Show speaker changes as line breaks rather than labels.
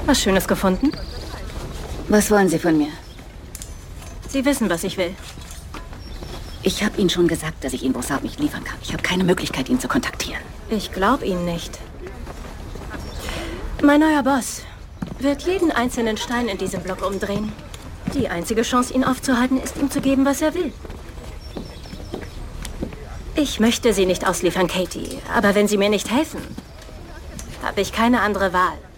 Was Schönes gefunden?
Was wollen Sie von mir?
Sie wissen, was ich will.
Ich habe Ihnen schon gesagt, dass ich Ihnen Brossard nicht liefern kann. Ich habe keine Möglichkeit, ihn zu kontaktieren.
Ich glaube Ihnen nicht. Mein neuer Boss wird jeden einzelnen Stein in diesem Block umdrehen. Die einzige Chance, ihn aufzuhalten, ist, ihm zu geben, was er will. Ich möchte Sie nicht ausliefern, Katie. Aber wenn Sie mir nicht helfen, habe ich keine andere Wahl.